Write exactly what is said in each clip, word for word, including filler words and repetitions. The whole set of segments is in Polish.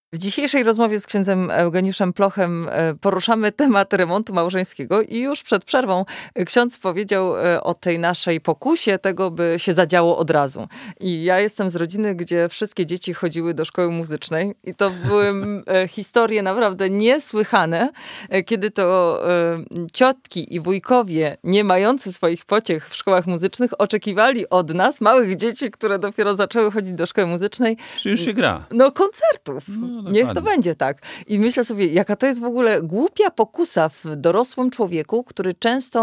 W dzisiejszej rozmowie z księdzem Eugeniuszem Plochem poruszamy temat remontu małżeńskiego i już przed przerwą ksiądz powiedział o tej naszej pokusie tego, by się zadziało od razu. I ja jestem z rodziny, gdzie wszystkie dzieci chodziły do szkoły muzycznej i to były historie naprawdę niesłychane, kiedy to ciotki i wujkowie, nie mający swoich pociech w szkołach muzycznych, oczekiwali od nas, małych dzieci, które dopiero zaczęły chodzić do szkoły muzycznej. Czy już się gra? No koncertów. No, Niech to będzie tak. I myślę sobie, jaka to jest w ogóle głupia pokusa w dorosłym człowieku, który często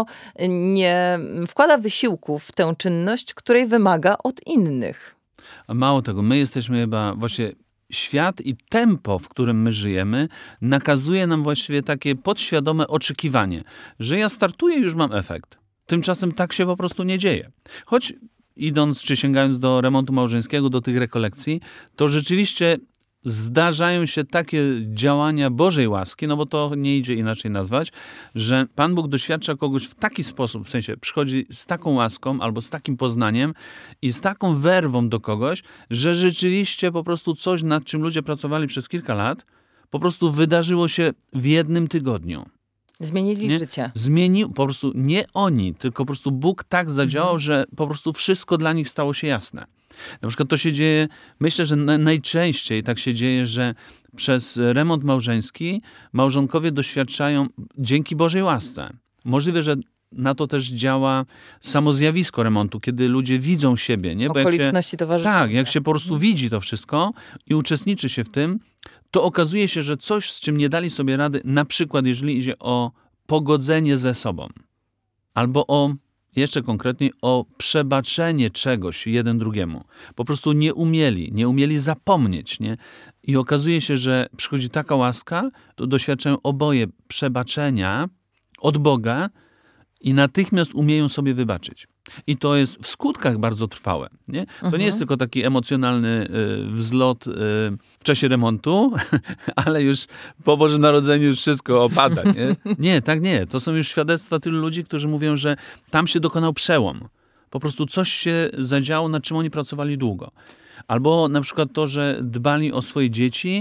nie wkłada wysiłku w tę czynność, której wymaga od innych. A mało tego, my jesteśmy chyba właśnie... Świat i tempo, w którym my żyjemy, nakazuje nam właściwie takie podświadome oczekiwanie, że ja startuję i już mam efekt. Tymczasem tak się po prostu nie dzieje. Choć idąc czy sięgając do remontu małżeńskiego, do tych rekolekcji, to rzeczywiście zdarzają się takie działania Bożej łaski, no bo to nie idzie inaczej nazwać, że Pan Bóg doświadcza kogoś w taki sposób, w sensie przychodzi z taką łaską albo z takim poznaniem i z taką werwą do kogoś, że rzeczywiście po prostu coś, nad czym ludzie pracowali przez kilka lat, po prostu wydarzyło się w jednym tygodniu. Zmienili Nie? życie. Zmienił, po prostu nie oni, tylko po prostu Bóg tak zadziałał, Mhm. że po prostu wszystko dla nich stało się jasne. Na przykład to się dzieje, myślę, że na, najczęściej tak się dzieje, że przez remont małżeński małżonkowie doświadczają dzięki Bożej łasce. Możliwe, że na to też działa samo zjawisko remontu, kiedy ludzie widzą siebie. Nie? Bo Okoliczności jak się, towarzyszące. Tak, jak się po prostu widzi to wszystko i uczestniczy się w tym, to okazuje się, że coś, z czym nie dali sobie rady, na przykład jeżeli idzie o pogodzenie ze sobą, albo o jeszcze konkretniej o przebaczenie czegoś jeden drugiemu. Po prostu nie umieli, nie umieli zapomnieć. Nie? I okazuje się, że przychodzi taka łaska, to doświadczają oboje przebaczenia od Boga i natychmiast umieją sobie wybaczyć. I to jest w skutkach bardzo trwałe. Nie? To Mhm. nie jest tylko taki emocjonalny y, wzlot y, w czasie remontu, ale już po Bożym Narodzeniu już wszystko opada. Nie? nie, tak nie. To są już świadectwa tylu ludzi, którzy mówią, że tam się dokonał przełom. Po prostu coś się zadziało, nad czym oni pracowali długo. Albo na przykład to, że dbali o swoje dzieci,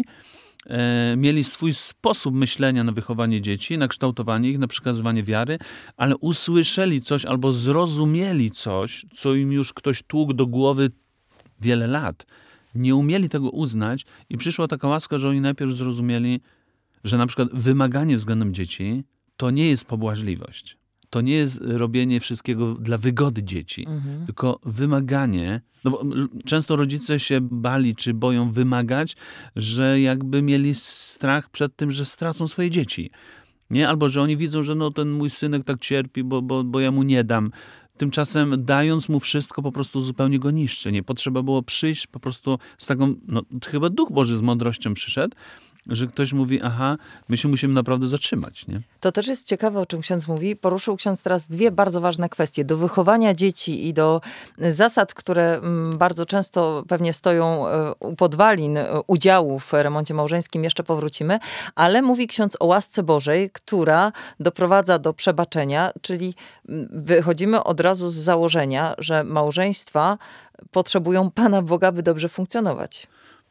E, mieli swój sposób myślenia na wychowanie dzieci, na kształtowanie ich, na przekazywanie wiary, ale usłyszeli coś albo zrozumieli coś, co im już ktoś tłukł do głowy wiele lat. Nie umieli tego uznać i przyszła taka łaska, że oni najpierw zrozumieli, że na przykład wymaganie względem dzieci to nie jest pobłażliwość. To nie jest robienie wszystkiego dla wygody dzieci, Mhm. tylko wymaganie. No bo często rodzice się bali, czy boją wymagać, że jakby mieli strach przed tym, że stracą swoje dzieci. Nie? Albo że oni widzą, że no ten mój synek tak cierpi, bo, bo, bo ja mu nie dam. Tymczasem dając mu wszystko, po prostu zupełnie go niszczy. Nie potrzeba było przyjść po prostu z taką, no chyba Duch Boży z mądrością przyszedł, że ktoś mówi, aha, my się musimy naprawdę zatrzymać. Nie? To też jest ciekawe, o czym ksiądz mówi. Poruszył ksiądz teraz dwie bardzo ważne kwestie. Do wychowania dzieci i do zasad, które bardzo często pewnie stoją u podwalin udziału w remoncie małżeńskim. Jeszcze powrócimy. Ale mówi ksiądz o łasce Bożej, która doprowadza do przebaczenia, czyli wychodzimy od razu z założenia, że małżeństwa potrzebują Pana Boga, by dobrze funkcjonować.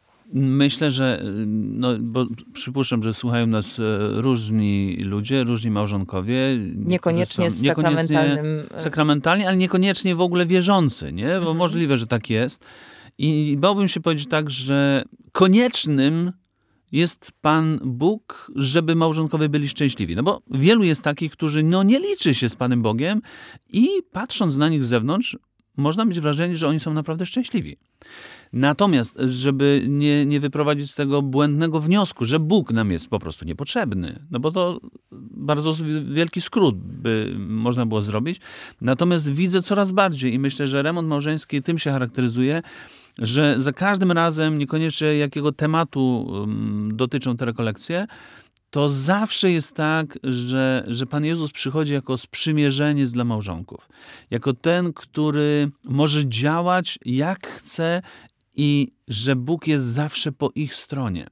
Myślę, że, no, bo przypuszczam, że słuchają nas różni ludzie, różni małżonkowie. Niekoniecznie są, z sakramentalnym... Sakramentalni, ale niekoniecznie w ogóle wierzący, nie? Bo mhm. możliwe, że tak jest. I bałbym się powiedzieć tak, że koniecznym jest Pan Bóg, żeby małżonkowie byli szczęśliwi. No bo wielu jest takich, którzy no, nie liczy się z Panem Bogiem i patrząc na nich z zewnątrz, można mieć wrażenie, że oni są naprawdę szczęśliwi. Natomiast, żeby nie, nie wyprowadzić z tego błędnego wniosku, że Bóg nam jest po prostu niepotrzebny, no bo to bardzo wielki skrót by można było zrobić. Natomiast widzę coraz bardziej i myślę, że remont małżeński tym się charakteryzuje, że za każdym razem, niekoniecznie jakiego tematu um, dotyczą te rekolekcje, to zawsze jest tak, że, że Pan Jezus przychodzi jako sprzymierzeniec dla małżonków. Jako ten, który może działać jak chce i że Bóg jest zawsze po ich stronie.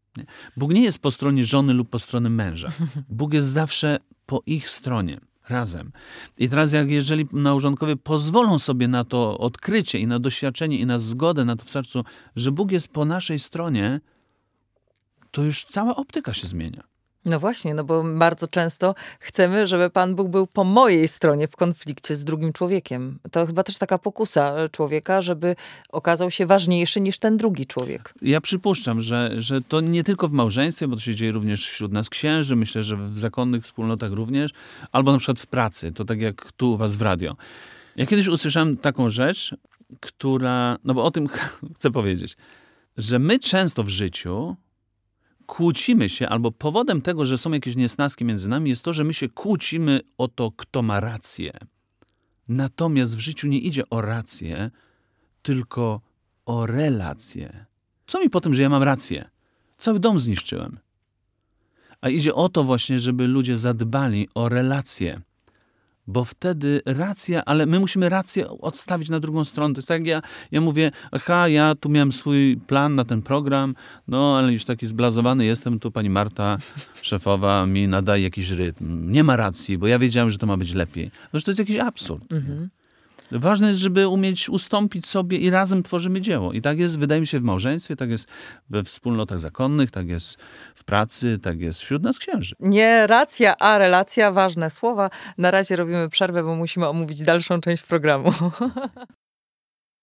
Bóg nie jest po stronie żony lub po stronie męża. Bóg jest zawsze po ich stronie. Razem. I teraz jak jeżeli małżonkowie pozwolą sobie na to odkrycie i na doświadczenie i na zgodę na to w sercu, że Bóg jest po naszej stronie, to już cała optyka się zmienia. No właśnie, no bo bardzo często chcemy, żeby Pan Bóg był po mojej stronie w konflikcie z drugim człowiekiem. To chyba też taka pokusa człowieka, żeby okazał się ważniejszy niż ten drugi człowiek. Ja przypuszczam, że, że to nie tylko w małżeństwie, bo to się dzieje również wśród nas księży, myślę, że w zakonnych wspólnotach również, albo na przykład w pracy, to tak jak tu u was w radio. Ja kiedyś usłyszałem taką rzecz, która, no bo o tym chcę powiedzieć, że my często w życiu kłócimy się, albo powodem tego, że są jakieś niesnaski między nami, jest to, że my się kłócimy o to, kto ma rację. Natomiast w życiu nie idzie o rację, tylko o relację. Co mi po tym, że ja mam rację? Cały dom zniszczyłem. A idzie o to właśnie, żeby ludzie zadbali o relacje. Bo wtedy racja, ale my musimy rację odstawić na drugą stronę. To jest tak, jak ja, ja mówię, aha, ja tu miałem swój plan na ten program, no ale już taki zblazowany jestem, tu pani Marta, szefowa, mi nadaje jakiś rytm. Nie ma racji, bo ja wiedziałem, że to ma być lepiej. No, że to jest jakiś absurd. Mhm. Ważne jest, żeby umieć ustąpić sobie i razem tworzymy dzieło. I tak jest, wydaje mi się, w małżeństwie, tak jest we wspólnotach zakonnych, tak jest w pracy, tak jest wśród nas księży. Nie racja, a relacja, ważne słowa. Na razie robimy przerwę, bo musimy omówić dalszą część programu.